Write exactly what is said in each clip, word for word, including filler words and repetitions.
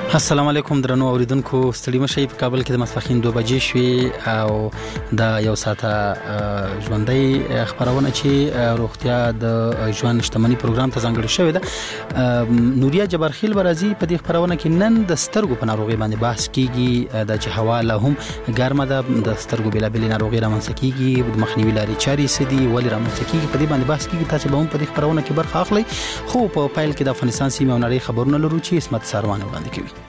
السلام علیکم درنو اوریدونکو، ستړي مشي. په کابل کې د ماسپښین دوه بجې شوې او د یو ساعته ژوندۍ خبرونه چې روغتیا د ژوند شتمنۍ پروګرام ته ځانګړی شوی ده. نوریا جبارخیل برازي په دې خبرونه کې نن د سترګو په ناروغي باندې بحث کیږي. د چې هوا له هم ګرمه ده، د سترګو بلابل ناروغي رامنځته کیږي، د مخنیوي لارې چارې سدي ولې رامنځته کیږي، په دې باندې بحث کیږي. تاسو به هم په دې خبرونه کې برخه اخلئ. خو په پایل کې د افغانستان سیمه او نړۍ خبرونه لرو چې اسمت ساروان وړاندې کوي.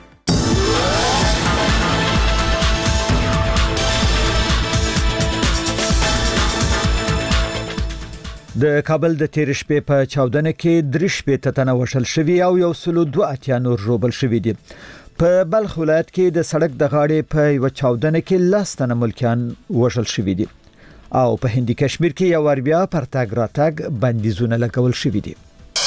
د کابل د تیر شپې په چاودنه کې درې شپې تنه وشل شوی او یو سلو دوه اتیا نور روبل شوی دي. په بلخ ولایت کې د سړک د غاړې په یو چاودنه کې لاس تنه ملکیان وشل شوی دي او په هندي کشمیر کې یو ور بیا پر تاګ راتګ بندیزونه لګول شوی دي.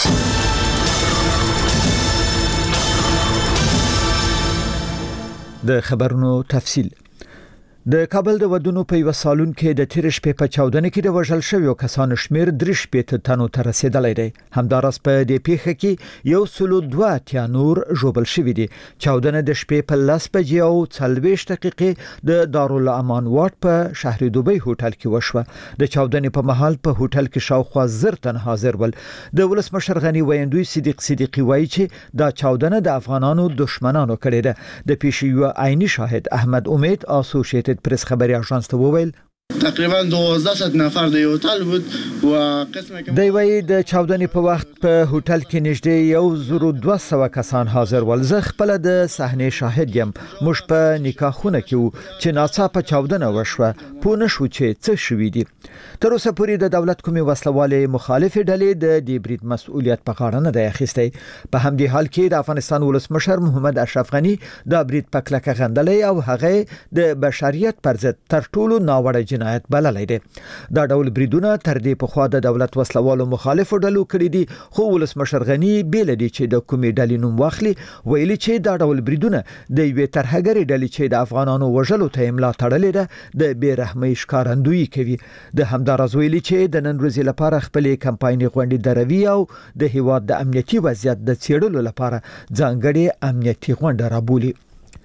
د خبرونو تفصیل. د کابل د ودونو په یو سالون کې د تیر شپې په چاودنه کې د وژل شویو کسانو شمیر درې شپې تنو ته رسیدلی دی. همدارس په دې پیښه کې یو سلو دوه اتیا نور ژوبل شوی دي. چاودنه د شپې په لس بجې او څلوېښت دقیقې د دارالامان واټ په شهر دوبۍ هوټل کې وشوه. د چاودنې په مهال په هوټل کې شاوخوا زر تن حاضر ول. د ولسمشر غنی ویندوی صدیق صدیقی وایي چې دا چاودنه د افغانانو دشمنانو کړې ده. د پیښې یو عیني شاهد احمد امید اسوسییټډ پریس خبري اژانس ته وویل تقریبا دوازده نفر د هوټل بود و قسمه کې دی وی د چاودنې په وخت په هوټل کې نږدې یو زر دوه سوه کسان حاضر ول. زه خپل د صحنې شاهد یم. موږ په نکاحونه کې وو چې ناڅاپه چاودنه وشوه. پوه نشو چې څه شوي دي. تر اوسه پورې د دولت کومې وسلوالې مخالف ډلې د دې برید مسؤلیت په غاړه نه دی اخیستی. په همدې حال کې د افغانستان ولسمشر محمد اشرف غنی د برید په کلکه غندلی او هغه د بشریت پر ضد تر ټولو ناوړه جنایت بللی دی. دا ډول بریدونه تر دې پخوا د دولت وسلوالو مخالفو ډلو کړي دي، خو ولسمشر غنی بیل دي چې د کومې ډلې نوم واخلي. ویلي چې دا ډول بریدونه د یوې ترهګرې ډلې چې د افغانانو وژلو ته املا تړلې ده د بیرحمۍ ښکارندویي کوي. د همدارز ویلي چې د نن ورځې لپاره خپلې کمپایني غونډې دروي او د هیواد د امنیتي وضعیت د څېړلو لپاره ځانګړې امنیتي غونډه رابولي.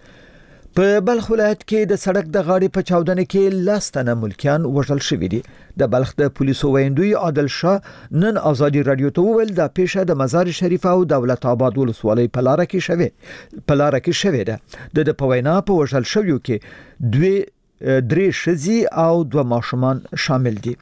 په بلخ ولایت کې د سړک د غاړې په چاودنه کې لاس تنه ملکیان وژل شوي دي. د بلخ د پولیسو ویندوی عادل شاه نن ازادي رادیو ته وویل دا پیښه د مزار شریف او دولت آباد ولسوالۍ په لار کې شوه په لار کې شوه ده. د په وینا په وژل شویو کې دوی درې ښځې او دوه ماشومان شامل دي.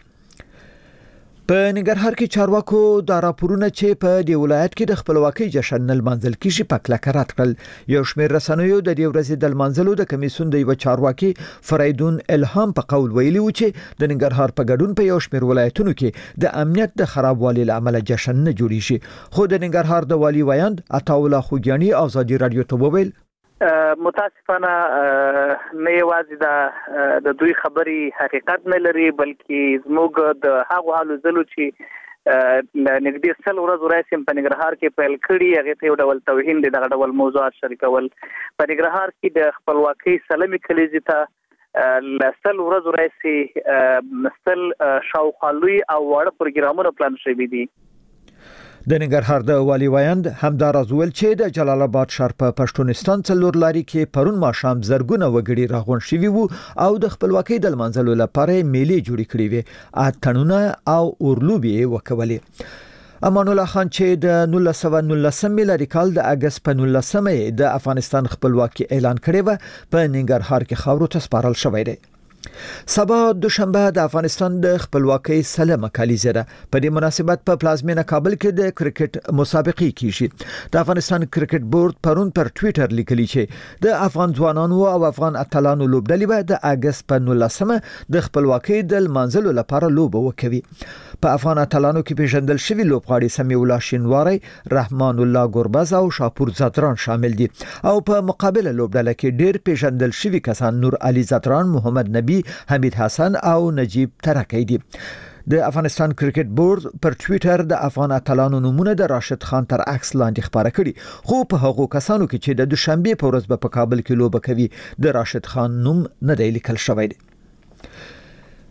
په ننګرهار کې چارواکو دا راپورونه چې په دې ولایت کې د خپلواکۍ جشن لمانځل کیږي په کلکه رد کړل. یو شمېر رسنیو د دې ورځې د لمانځلو د کمیسیون د یو چارواکي فریدون الهام په قول ویلي و چې د ننګرهار په ګډون په یو شمېر ولایتونو کې د امنیت د خرابوالي له امله جشن نه جوړیږي. خو د ننګرهار د والی ویاند عطاالله خوګیاني ازادي رادیو ته وویل متاسفانه نه یوازې د دوی خبري حقیقت نه لري، بلکې زموږ د هغو حالو زلو چې نږدې سل ورځې راځي په ننګرهار کې پیل کړي هغه ته یو ډول توهین دي، دغه ډول موضوعات شریکول. په ننګرهار کې د خپلواکۍ سلمي کلیزې ته لسل ورځې راځي مستل شاوخوا لوی او واړه پروګرامونه پلان شوي دي. د ننګرهار د والی ویاند همدارز ویل چې د جلال آباد ښار په پښتونستان څلور لاري کې پرون ماښام زرګونه وګړي راغون شوي وو او د خپلواکۍ د لمانځلو لپاره میلې جوړې کړې وې. اتڼونه او اورلوبې وکولې. امان الله خان چې د نولس سوه نولسم میلادي کال د اگست په نولسمه د افغانستان خپلواکي اعلان کړې و په ننګرهار کې خاورو ته سپارل شوی دی. سبا دوشنبه د افغانستان د خپلواکۍ سلمه کلیزه ده. په دې مناسبت په پلازمینه کابل کې د کرکټ مسابقې کیږي. د افغانستان کرکټ بورډ پرون پر ټوئیټر لیکلی چې د افغان ځوانانو او افغان اتلانو لوبډلې به د اگست په نولسمه د خپلواکۍ د لمانځلو لپاره لوبه وکوي. په افغان اتلانو کې پیژندل شوی لوبغاړي سمیع الله شینواری، رحمان الله ګربز او شاپور زادران شامل دي او په مقابله لوبډله کې ډیر پیژندل شوی کسان نور علي زادران، محمد نبی، حمید حسن او نجیب ترکی دي. د افغانستان کرکټ بورډ پر ټوئیټر د افغان اتلانو نومونه د راشد خان تر عکس لاندې خبره کړي، خو په هغو کسانو کې چې د دوشنبه په ورځ په کابل کې لوبه کوي د راشد خان نوم نه دی لیکل شوی دی.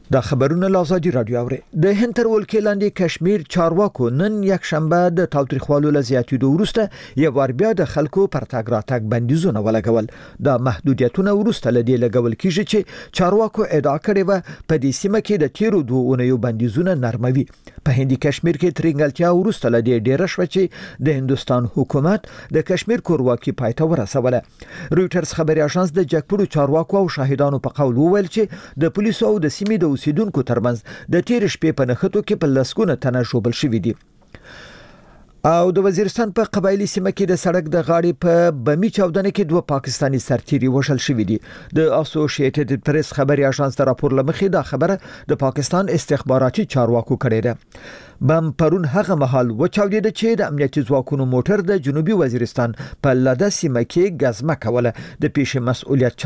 دا خبرونه لازادي رادیو اوري د هند تر ولکې لاندې کشمیر چارواکو نن یک شنبه د تاوتریخوالو لزیاتیدو وروسته یو ور بیا د خلکو پر تاګ راتګ بندیزونه ولګول دا محدودیتونه وروسته لدی لګول کیږي چې چارواکو ادعا کړې و په دې سیمه کې د تیرو دوه اونیو بندیزونه نرموي په هندي کشمیر کې ترنګلتیا وروسته لدی ډیر شو چې د هندستان حکومت د کشمیر کورواکي پایته ورسوله رويټرز خبري اژانس د جګپړو چارواکو او شاهدانو په قول وویل چې د پولیسو او د سیمې د اوسیدونکو ترمنځ د تیر شپې په نخښتو کې په لسګونه تنه شوبل شوې دي او د وزیرستان په قبایلی سیمه کې د سړک د غاړې په بمی چاودنه کې دوه پاکستانی سرتیري وشل شوې دي د اسوسییټډ پریس خبري اژانس د راپور لمخې دا خبره د پاکستان استخباراتي چارواکو کړې ده بم پرون هغه مهال وچاودید چې د امنیتي ځواکونو موټر د جنوبي وزیرستان په لاده سیمه کې غزمه کوله د پیښې مسؤلیت